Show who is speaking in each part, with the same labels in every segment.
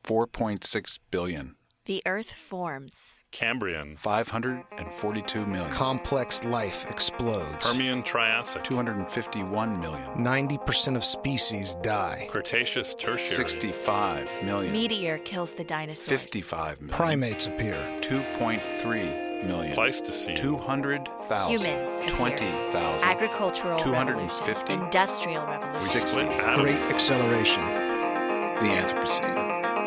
Speaker 1: 4.6 billion.
Speaker 2: The Earth forms.
Speaker 3: Cambrian.
Speaker 1: 542 million.
Speaker 4: Complex life explodes.
Speaker 3: Permian Triassic.
Speaker 1: 251 million.
Speaker 4: 90% of species die.
Speaker 3: Cretaceous Tertiary.
Speaker 1: 65 million.
Speaker 2: Meteor kills the dinosaurs.
Speaker 1: 55 million.
Speaker 4: Primates appear.
Speaker 1: 2.3 million.
Speaker 3: Pleistocene.
Speaker 1: 200,000.
Speaker 2: Humans.
Speaker 1: 20,000.
Speaker 2: Agricultural
Speaker 1: 250.
Speaker 2: revolution. Industrial
Speaker 3: We
Speaker 2: revolution.
Speaker 1: 60.
Speaker 3: split atoms.
Speaker 4: Great acceleration.
Speaker 1: The Anthropocene.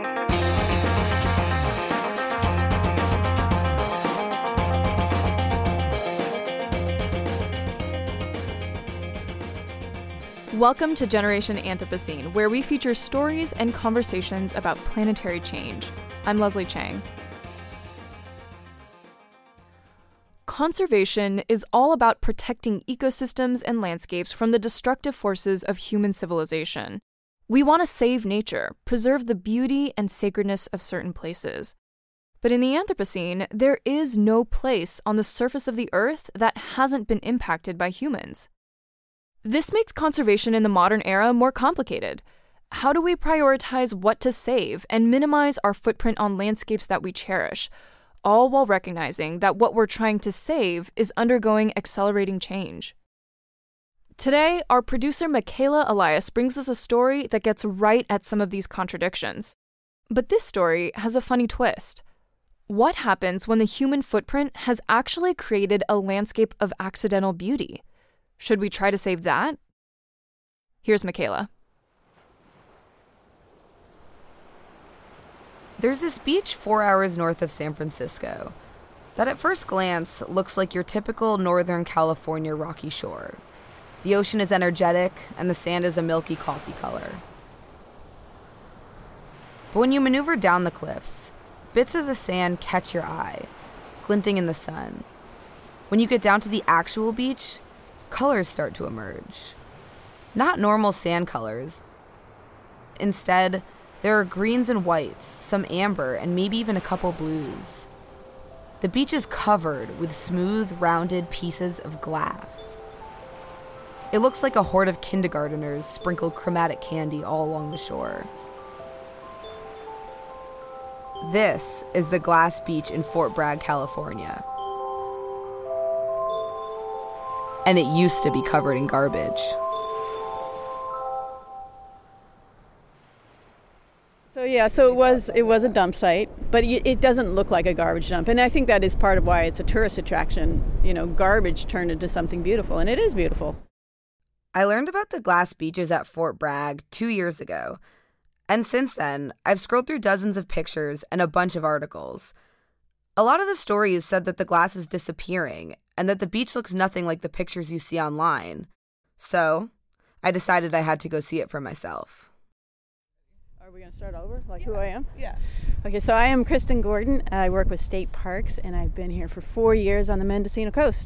Speaker 5: Welcome to Generation Anthropocene, where we feature stories and conversations about planetary change. I'm Leslie Chang. Conservation is all about protecting ecosystems and landscapes from the destructive forces of human civilization. We want to save nature, preserve the beauty and sacredness of certain places. But in the Anthropocene, there is no place on the surface of the Earth that hasn't been impacted by humans. This makes conservation in the modern era more complicated. How do we prioritize what to save and minimize our footprint on landscapes that we cherish, all while recognizing that what we're trying to save is undergoing accelerating change? Today, our producer Michaela Elias brings us a story that gets right at some of these contradictions. But this story has a funny twist. What happens when the human footprint has actually created a landscape of accidental beauty? Should we try to save that? Here's Michaela.
Speaker 6: There's this beach 4 hours north of San Francisco that at first glance looks like your typical Northern California rocky shore. The ocean is energetic and the sand is a milky coffee color. But when you maneuver down the cliffs, bits of the sand catch your eye, glinting in the sun. When you get down to the actual beach, colors start to emerge. Not normal sand colors. Instead, there are greens and whites, some amber, and maybe even a couple blues. The beach is covered with smooth, rounded pieces of glass. It looks like a horde of kindergarteners sprinkled chromatic candy all along the shore. This is the Glass Beach in Fort Bragg, California. And it used to be covered in garbage.
Speaker 7: So it was a dump site, but it doesn't look like a garbage dump. And I think that is part of why it's a tourist attraction. You know, garbage turned into something beautiful, and it is beautiful.
Speaker 6: I learned about the glass beaches at Fort Bragg 2 years ago. And since then, I've scrolled through dozens of pictures and a bunch of articles. A lot of the stories said that the glass is disappearing and that the beach looks nothing like the pictures you see online. So, I decided I had to go see it for myself.
Speaker 7: Are we going to start over, who I am? Yeah. Okay, so I am Kristen Gordon. I work with State Parks, and I've been here for 4 years on the Mendocino coast.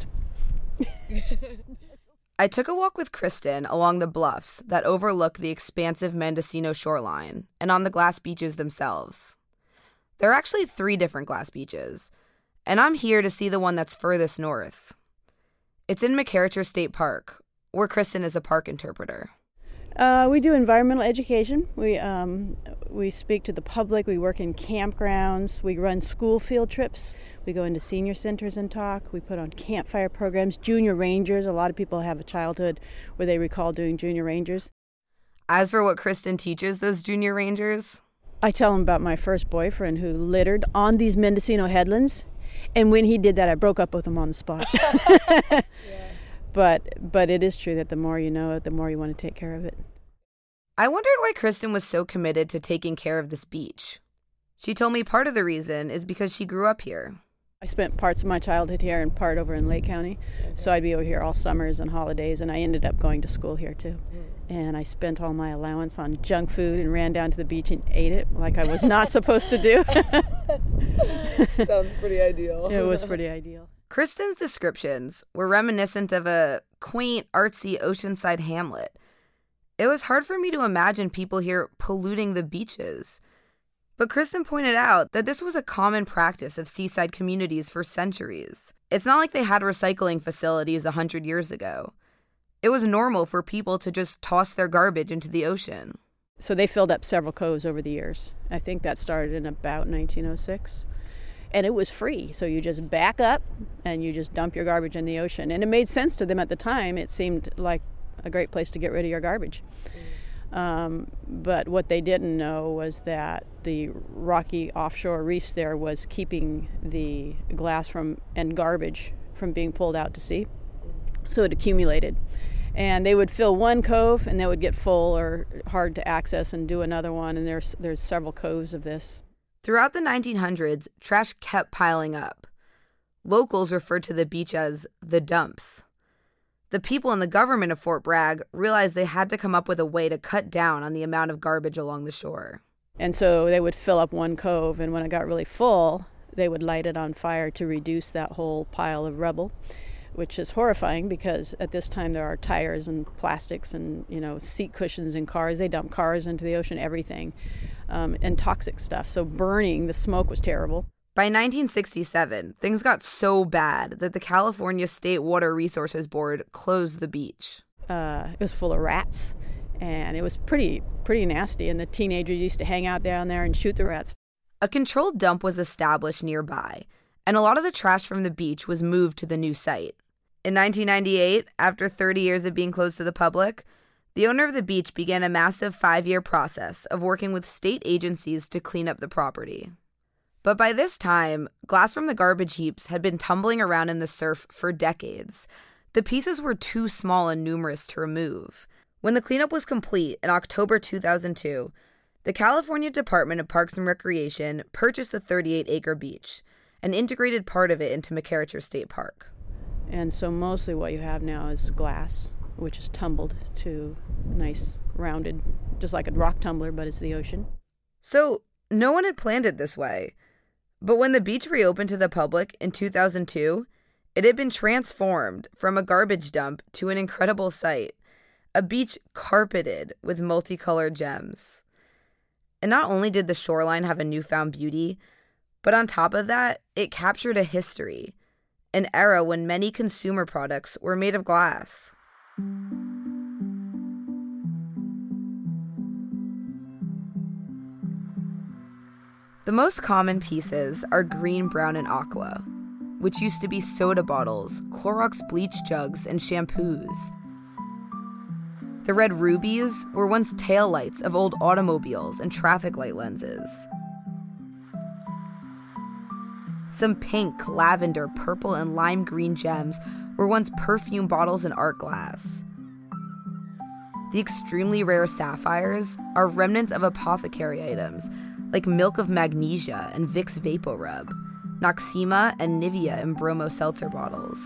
Speaker 6: I took a walk with Kristen along the bluffs that overlook the expansive Mendocino shoreline and on the glass beaches themselves. There are actually 3 different glass beaches, and I'm here to see the one that's furthest north. It's in McCarricher State Park, where Kristen is a park interpreter.
Speaker 7: We do environmental education. We speak to the public. We work in campgrounds. We run school field trips. We go into senior centers and talk. We put on campfire programs, junior rangers. A lot of people have a childhood where they recall doing junior rangers.
Speaker 6: As for what Kristen teaches those junior rangers,
Speaker 7: I tell them about my first boyfriend who littered on these Mendocino headlands. And when he did that, I broke up with him on the spot. Yeah. But it is true that the more you know it, the more you want to take care of it.
Speaker 6: I wondered why Kristen was so committed to taking care of this beach. She told me part of the reason is because she grew up here.
Speaker 7: I spent parts of my childhood here and part over in Lake County. So I'd be over here all summers and holidays, and I ended up going to school here too. And I spent all my allowance on junk food and ran down to the beach and ate it like I was not supposed to do.
Speaker 6: Sounds pretty ideal.
Speaker 7: It was pretty ideal.
Speaker 6: Kristen's descriptions were reminiscent of a quaint, artsy oceanside hamlet. It was hard for me to imagine people here polluting the beaches. But Kristen pointed out that this was a common practice of seaside communities for centuries. It's not like they had recycling facilities 100 years ago. It was normal for people to just toss their garbage into the ocean.
Speaker 7: So they filled up several coves over the years. I think that started in about 1906. And it was free. So you just back up and you just dump your garbage in the ocean. And it made sense to them at the time. It seemed like a great place to get rid of your garbage. But what they didn't know was that the rocky offshore reefs there was keeping the glass and garbage from being pulled out to sea. So it accumulated. And they would fill one cove and they would get full or hard to access and do another one. And there's several coves of this.
Speaker 6: Throughout the 1900s, trash kept piling up. Locals referred to the beach as the dumps. The people in the government of Fort Bragg realized they had to come up with a way to cut down on the amount of garbage along the shore.
Speaker 7: And so they would fill up one cove, and when it got really full, they would light it on fire to reduce that whole pile of rubble, which is horrifying because at this time there are tires and plastics and, seat cushions in cars. They dump cars into the ocean, everything, and toxic stuff. So burning, the smoke was terrible.
Speaker 6: By 1967, things got so bad that the California State Water Resources Board closed the beach.
Speaker 7: It was full of rats, and it was pretty nasty, and the teenagers used to hang out down there and shoot the rats.
Speaker 6: A controlled dump was established nearby, and a lot of the trash from the beach was moved to the new site. In 1998, after 30 years of being closed to the public, the owner of the beach began a massive 5-year process of working with state agencies to clean up the property. But by this time, glass from the garbage heaps had been tumbling around in the surf for decades. The pieces were too small and numerous to remove. When the cleanup was complete in October 2002, the California Department of Parks and Recreation purchased the 38-acre beach and integrated part of it into McCarricher State Park.
Speaker 7: And so mostly what you have now is glass, which is tumbled to nice, rounded, just like a rock tumbler, but it's the ocean.
Speaker 6: So no one had planned it this way. But when the beach reopened to the public in 2002, it had been transformed from a garbage dump to an incredible sight, a beach carpeted with multicolored gems. And not only did the shoreline have a newfound beauty, but on top of that, it captured a history, an era when many consumer products were made of glass. The most common pieces are green, brown, and aqua, which used to be soda bottles, Clorox bleach jugs, and shampoos. The red rubies were once taillights of old automobiles and traffic light lenses. Some pink, lavender, purple, and lime green gems were once perfume bottles and art glass. The extremely rare sapphires are remnants of apothecary items like Milk of Magnesia and Vicks VapoRub, Noxema and Nivea and Bromo seltzer bottles.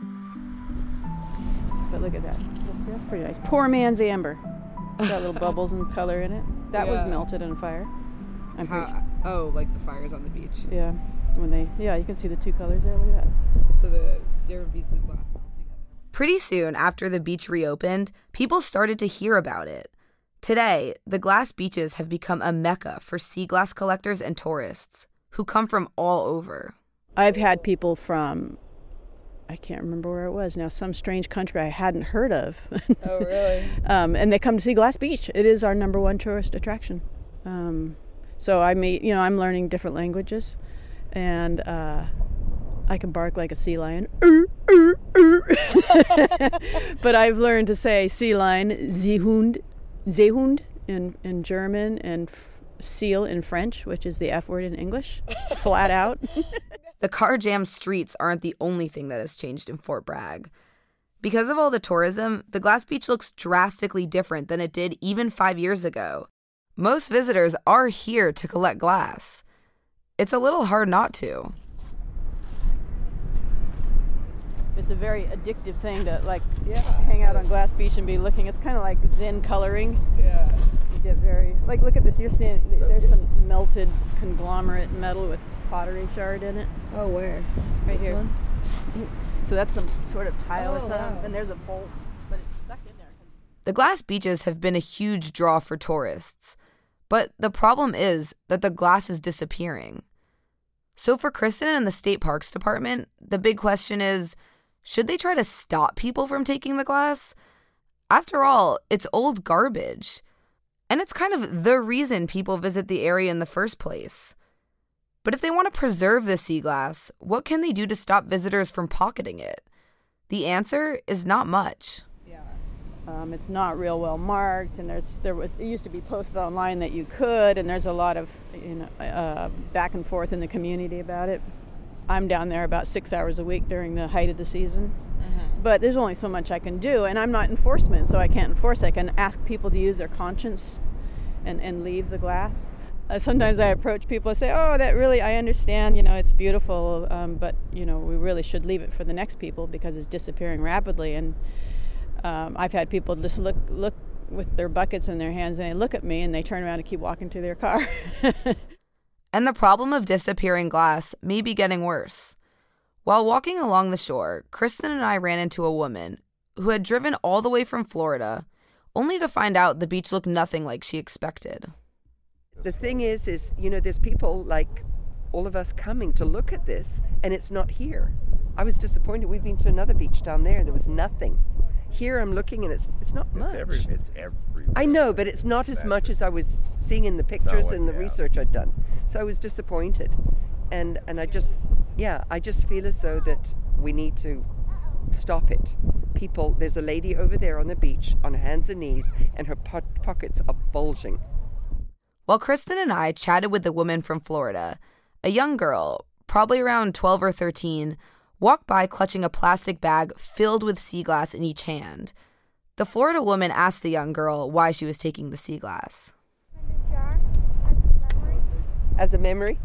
Speaker 7: But look at that. That's pretty nice. Poor man's amber. It's got little bubbles and color in it. That was melted in a fire.
Speaker 6: Like the fires on the beach.
Speaker 7: Yeah. You can see the two colors there. Look at that.
Speaker 6: So the different pieces of glass melt together. Pretty soon after the beach reopened, people started to hear about it. Today, the glass beaches have become a mecca for sea glass collectors and tourists who come from all over.
Speaker 7: I've had people from, I can't remember where it was now, some strange country I hadn't heard of.
Speaker 6: Oh, really?
Speaker 7: And they come to see Glass Beach. It is our number one tourist attraction. So I'm learning different languages, and I can bark like a sea lion. But I've learned to say sea lion, Seehund in German, and seal in French, which is the F word in English, flat out.
Speaker 6: The car-jammed streets aren't the only thing that has changed in Fort Bragg. Because of all the tourism, the Glass Beach looks drastically different than it did even 5 years ago. Most visitors are here to collect glass. It's a little hard not to.
Speaker 7: It's a very addictive thing to hang out on Glass Beach and be looking. It's kind of like Zen coloring. Yeah. You get very look at this. You're standing. There's some melted conglomerate metal with pottery shard in it.
Speaker 6: Oh, where?
Speaker 7: Right here. One? So that's some sort of tile or something. Wow. And there's a bolt, but it's stuck in there.
Speaker 6: The Glass Beaches have been a huge draw for tourists, but the problem is that the glass is disappearing. So for Kristen and the State Parks Department, the big question is, should they try to stop people from taking the glass? After all, it's old garbage. And it's kind of the reason people visit the area in the first place. But if they want to preserve the sea glass, what can they do to stop visitors from pocketing it? The answer is not much.
Speaker 7: It's not real well marked, and it used to be posted online that you could, and there's a lot of back and forth in the community about it. I'm down there about 6 hours a week during the height of the season, but there's only so much I can do, and I'm not enforcement, so I can't enforce. I can ask people to use their conscience and leave the glass. Sometimes I approach people and say, oh, that really, I understand, it's beautiful, but, we really should leave it for the next people because it's disappearing rapidly. And I've had people just look with their buckets in their hands, and they look at me and they turn around and keep walking to their car.
Speaker 6: And the problem of disappearing glass may be getting worse. While walking along the shore, Kristen and I ran into a woman who had driven all the way from Florida, only to find out the beach looked nothing like she expected.
Speaker 8: The thing is, there's people like all of us coming to look at this, and it's not here. I was disappointed. We've been to another beach down there, and there was nothing. Here I'm looking, and it's not much.
Speaker 9: It's everywhere.
Speaker 8: I know, but it's not as much as I was seeing in the pictures and the research I'd done. So I was disappointed. And I just feel as though that we need to stop it. People, there's a lady over there on the beach on her hands and knees, and her pockets are bulging.
Speaker 6: While Kristen and I chatted with the woman from Florida, a young girl, probably around 12 or 13, walked by clutching a plastic bag filled with sea glass in each hand. The Florida woman asked the young girl why she was taking the sea glass.
Speaker 8: As a memory?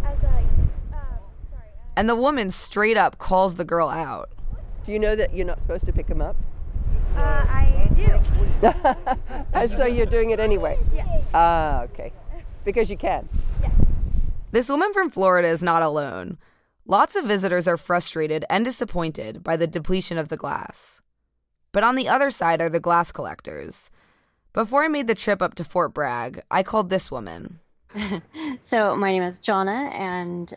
Speaker 6: And the woman straight up calls the girl out.
Speaker 8: Do you know that you're not supposed to pick them up?
Speaker 10: I do.
Speaker 8: And so you're doing it anyway?
Speaker 10: Yes.
Speaker 8: Ah, okay. Because you can?
Speaker 10: Yes.
Speaker 6: This woman from Florida is not alone. Lots of visitors are frustrated and disappointed by the depletion of the glass. But on the other side are the glass collectors. Before I made the trip up to Fort Bragg, I called this woman.
Speaker 11: So my name is Jonna, and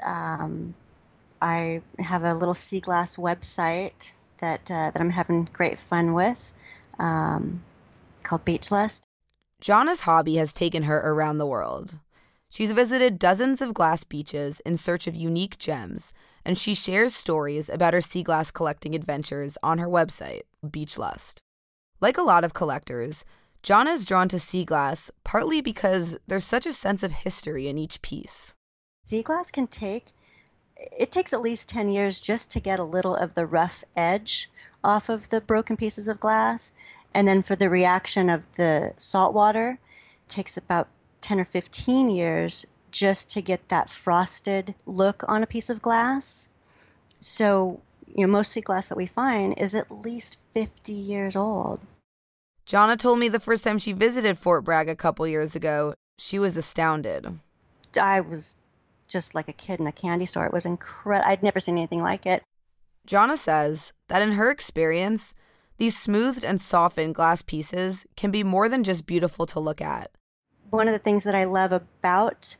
Speaker 11: I have a little sea glass website that I'm having great fun with, called Beach Lust.
Speaker 6: Jonna's hobby has taken her around the world. She's visited dozens of glass beaches in search of unique gems, and she shares stories about her sea glass collecting adventures on her website, Beach Lust. Like a lot of collectors, Jonna is drawn to sea glass partly because there's such a sense of history in each piece.
Speaker 11: Sea glass takes at least 10 years just to get a little of the rough edge off of the broken pieces of glass. And then for the reaction of the salt water, it takes about 10 or 15 years just to get that frosted look on a piece of glass. So, most sea glass that we find is at least 50 years old.
Speaker 6: Jonna told me the first time she visited Fort Bragg a couple years ago, she was astounded.
Speaker 11: I was just like a kid in a candy store. It was incredible. I'd never seen anything like it.
Speaker 6: Jonna says that in her experience, these smoothed and softened glass pieces can be more than just beautiful to look at.
Speaker 11: One of the things that I love about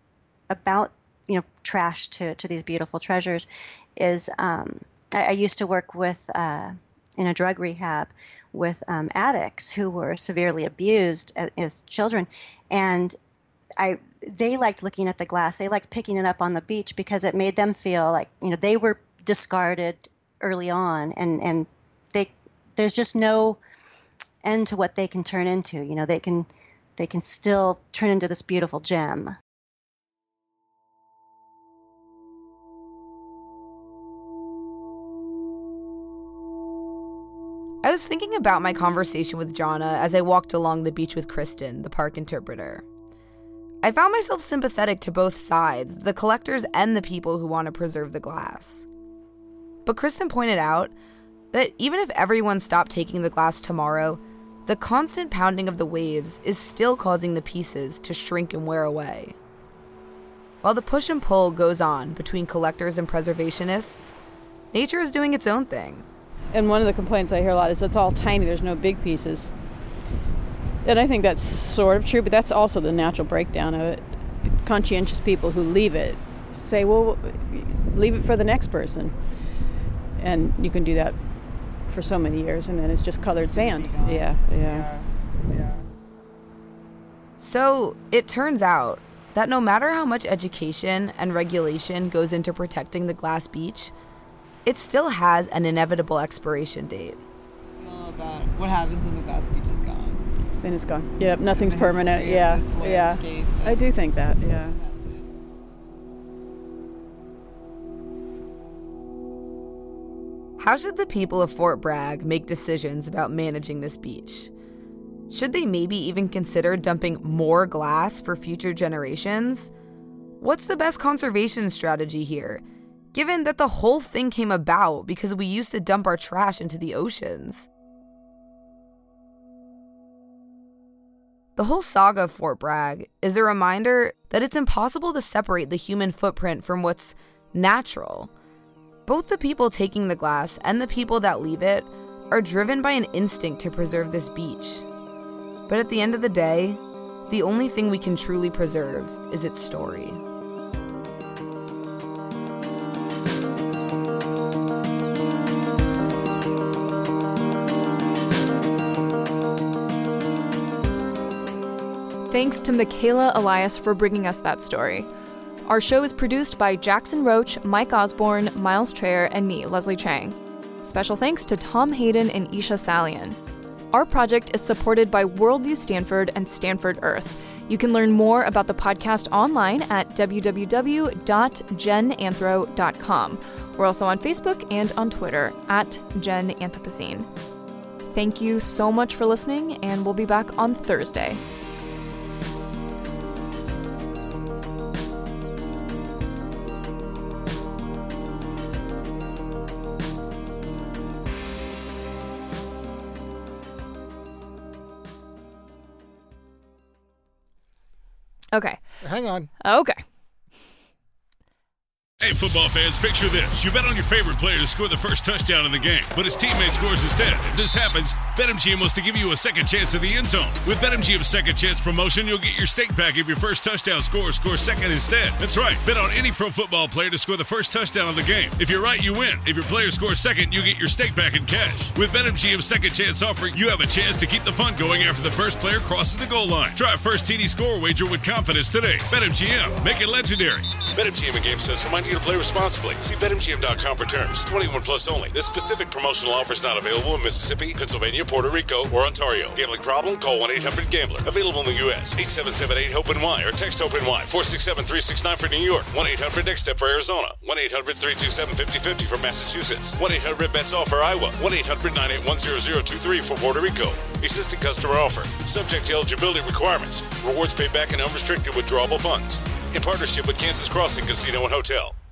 Speaker 11: trash to these beautiful treasures is I used to work with in a drug rehab with addicts who were severely abused as children, and they liked looking at the glass. They liked picking it up on the beach because it made them feel like they were discarded early on, and there's just no end to what they can turn into. They can still turn into this beautiful gem.
Speaker 6: I was thinking about my conversation with Jonna as I walked along the beach with Kristen, the park interpreter. I found myself sympathetic to both sides, the collectors and the people who want to preserve the glass. But Kristen pointed out that even if everyone stopped taking the glass tomorrow, the constant pounding of the waves is still causing the pieces to shrink and wear away. While the push and pull goes on between collectors and preservationists, nature is doing its own thing.
Speaker 7: And one of the complaints I hear a lot is it's all tiny, there's no big pieces. And I think that's sort of true, but that's also the natural breakdown of it. Conscientious people who leave it say, well, leave it for the next person. And you can do that for so many years, and then it's just colored sand. Yeah.
Speaker 6: So it turns out that no matter how much education and regulation goes into protecting the glass beach, it still has an inevitable expiration date.
Speaker 9: About what happens when the glass beach is gone.
Speaker 7: Then it's gone. Yep, nothing's permanent. Yeah, yeah. I do think that, yeah.
Speaker 6: How should the people of Fort Bragg make decisions about managing this beach? Should they maybe even consider dumping more glass for future generations? What's the best conservation strategy here, given that the whole thing came about because we used to dump our trash into the oceans? The whole saga of Fort Bragg is a reminder that it's impossible to separate the human footprint from what's natural. Both the people taking the glass and the people that leave it are driven by an instinct to preserve this beach. But at the end of the day, the only thing we can truly preserve is its story.
Speaker 5: Thanks to Michaela Elias for bringing us that story. Our show is produced by Jackson Roach, Mike Osborne, Miles Traer, and me, Leslie Chang. Special thanks to Tom Hayden and Isha Salian. Our project is supported by Worldview Stanford and Stanford Earth. You can learn more about the podcast online at www.genanthro.com. We're also on Facebook and on Twitter at GenAnthropocene. Thank you so much for listening, and we'll be back on Thursday. Okay.
Speaker 4: Hang on.
Speaker 5: Okay.
Speaker 12: Hey, football fans, picture this. You bet on your favorite player to score the first touchdown in the game, but his teammate scores instead. If this happens, BetMGM wants to give you a second chance at the end zone. With BetMGM's second chance promotion, you'll get your stake back if your first touchdown score second instead. That's right. Bet on any pro football player to score the first touchdown of the game. If you're right, you win. If your player scores second, you get your stake back in cash. With BetMGM's second chance offer, you have a chance to keep the fun going after the first player crosses the goal line. Try a first TD score wager with confidence today. BetMGM. Make it legendary. BetMGM and GameSense remind you to play responsibly. See BetMGM.com for terms. 21 plus only. This specific promotional offer is not available in Mississippi, Pennsylvania, Puerto Rico, or Ontario. Gambling problem? Call 1-800-GAMBLER. Available in the U.S. 877-8-HOPE-NY or text HOPE-NY 467-369 for New York. 1-800-NEXT-STEP for Arizona. 1-800-327-5050 for Massachusetts. 1-800-BETS-OFF for Iowa. 1-800-981-0023 for Puerto Rico. Existing customer offer. Subject to eligibility requirements. Rewards paid back in unrestricted withdrawable funds. In partnership with Kansas Crossing Casino and Hotel.